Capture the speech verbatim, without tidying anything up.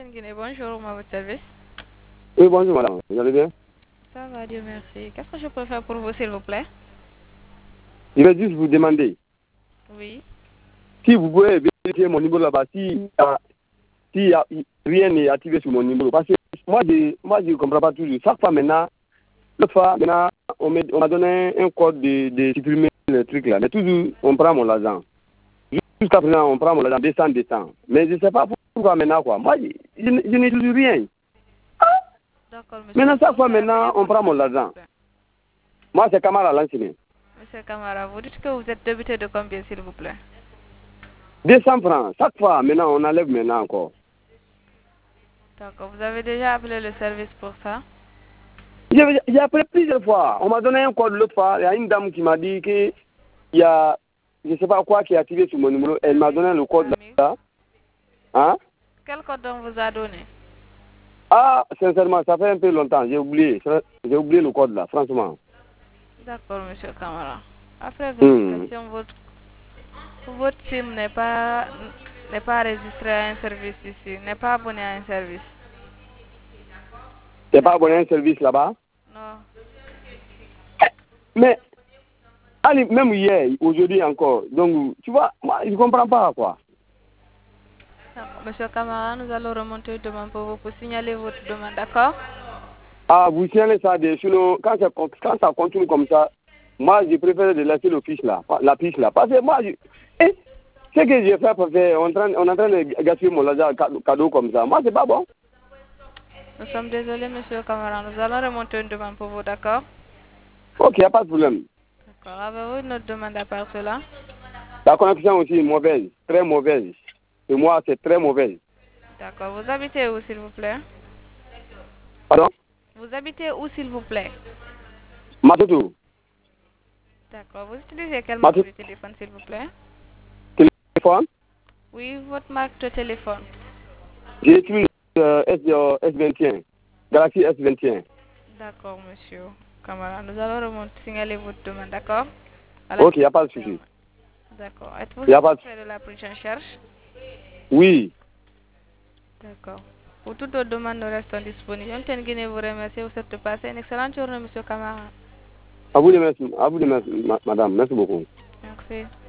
Guinée, bonjour, à votre service. Oui, bonjour madame, vous allez bien? Ça va, Dieu merci. Qu'est-ce que je peux faire pour vous, s'il vous plaît? Je vais juste vous demander Oui. si vous pouvez vérifier mon numéro là-bas, si, euh, si euh, rien n'est activé sur mon numéro. Parce que moi, je moi, je ne comprends pas toujours. Chaque fois maintenant, l'autre fois, maintenant, on m'a on m'a donné un code de, de supprimer le truc là. Mais toujours, on prend mon argent. Jusqu'à présent, on prend mon argent, deux cents, deux cents. Mais je ne sais pas pourquoi maintenant, quoi. Moi, je, je, je n'ai toujours rien. D'accord, monsieur. Maintenant, chaque Vous fois, pouvez appeler maintenant, on prend mon argent. Moi, c'est Kamara Lansine. Monsieur Camara, vous dites que vous êtes débité de combien, s'il vous plaît? deux cents francs. Chaque fois, maintenant, on enlève maintenant encore. D'accord. Vous avez déjà appelé le service pour ça? J'ai appelé plusieurs fois. On m'a donné un code l'autre fois. Il y a une dame qui m'a dit qu'il y a, je ne sais pas quoi, qui est activé sur mon numéro. Elle m'a donné le code là. Hein? Quel code on vous a donné? Ah, sincèrement, ça fait un peu longtemps. J'ai oublié. J'ai oublié le code là, franchement. D'accord, monsieur Camara. Après Hmm. vérification, votre, votre SIM n'est pas, n'est pas enregistré à un service ici, n'est pas abonné à un service. Tu n'es pas abonné à un service là-bas? Non. Mais, allez, même hier, aujourd'hui encore. Donc, tu vois, moi, je ne comprends pas quoi. Monsieur Camara, nous allons remonter une demande pour vous pour signaler votre demande, d'accord? Ah, vous signalez ça, de, sinon, quand ça, quand ça continue comme ça, moi, je préfère de laisser le fiche là, la piste là. Parce que moi, je, eh, ce que j'ai fait, parce qu'on est en train de gaspiller mon argent cadeau comme ça. Moi, c'est pas bon. Nous sommes désolés, monsieur Camara. Nous allons remonter une demande pour vous, d'accord? Ok, il n'y a pas de problème. D'accord. Avez-vous une autre demande à part cela? La connexion aussi est mauvaise, très mauvaise. Et moi, c'est très mauvaise. D'accord. Vous habitez où, s'il vous plaît? Pardon? Vous habitez où, s'il vous plaît? Matutu. D'accord. Vous utilisez quelle marque de téléphone, s'il vous plaît? Téléphone? Oui, votre marque de téléphone. J'utilise euh, S vingt et un. Galaxy S vingt et un. D'accord, monsieur Camara. Nous allons remonter, signaler votre demande, d'accord? Ok, il n'y a pas de souci. D'accord. Êtes-vous Il n'y a pas de... satisfait de la prise en charge? Oui. D'accord. Pour toute autre demande, nous restons disponibles. On tient Guinée vous remercier. Vous souhaite de passer une excellente journée, monsieur Camara. À vous de merci, à vous de merci, madame. Merci beaucoup. Merci.